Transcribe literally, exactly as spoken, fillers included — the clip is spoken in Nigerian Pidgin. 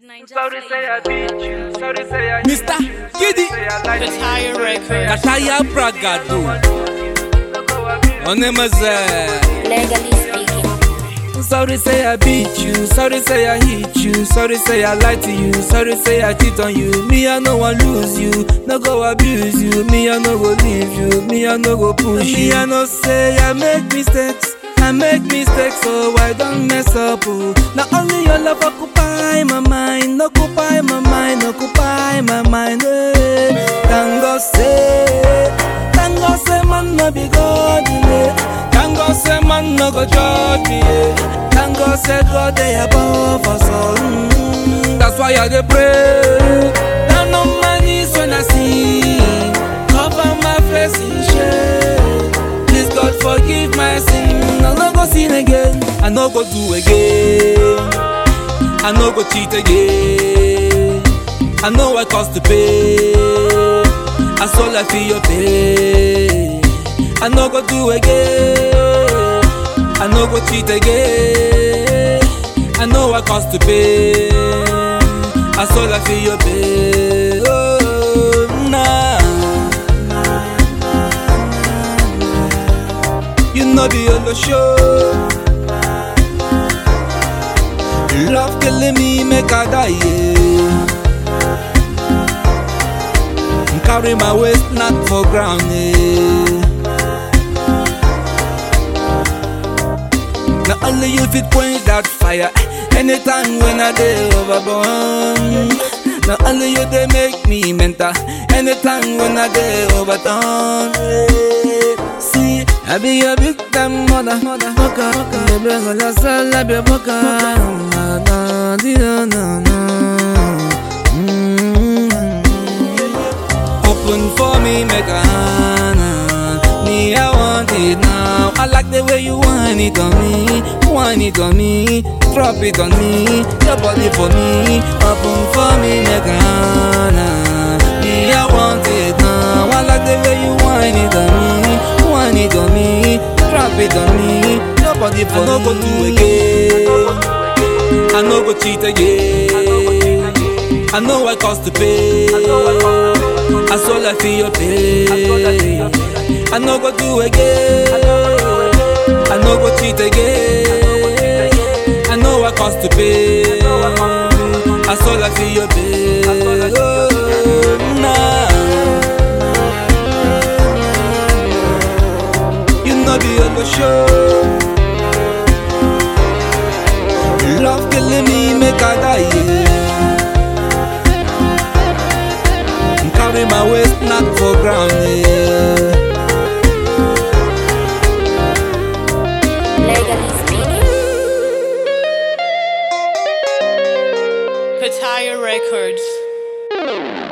Sorry say I beat you, sorry say I Mister Giddy Kataya Records. Kataya Bragado Onemaze Legally speaking. Sorry say I beat you, sorry say I hit you, sorry say I lied to you, sorry say I cheat on you. Me I no one lose you, no go abuse you. Me I no go leave you, me I no go push you. Me I no say I make mistakes, I make mistakes, so I don't mess up. Oh. Not only your love occupy my mind, occupy my mind, occupy my mind. Eh. Thank God say, thank God say man no be God. Eh. Thank God say man no go judge me. Eh. Thank God say God they above us all. Mm. That's why I dey pray. Down on my knees when I sing, cover my face in shame. Please God forgive my sin. I no go sin again, I no go do again, I no go cheat again. I know I cost to pay, I saw I feel your pain. I no go do again, I no go cheat again. I know I cost to pay, I saw I feel your pain. Oh, nah. You know be on the show. Love killing me, make I die. Yeah. Carry my waist, not for ground. Yeah. Not only you fit quench that fire. Anytime when I dey overburn. Not only you they make me mental. Anytime when I dey overdone. Yeah. See, I be a big damn mother, mother, fucker, fucker. The breath of yourself, I be a fucker. Na na, na na na. Open for me, make a hand. Me, I want it now. I like the way you want it on me, want it on me, drop it on me, your body for me. Open for me, make a hand. Me, I want it now. I like the way you want it on me, want it on me, drop it on me, your body for me. I no go do again, I no go cheat again. I know I cost to pay, I saw I feel your pain. I no go do again, I no go cheat again. I know I cost to pay, I saw I feel your pain. Oh, nah. You know be on the show. Love killing me, make I die. Yeah. Carry my waist, not for ground. Yeah. Legally speaking. Kataya Records.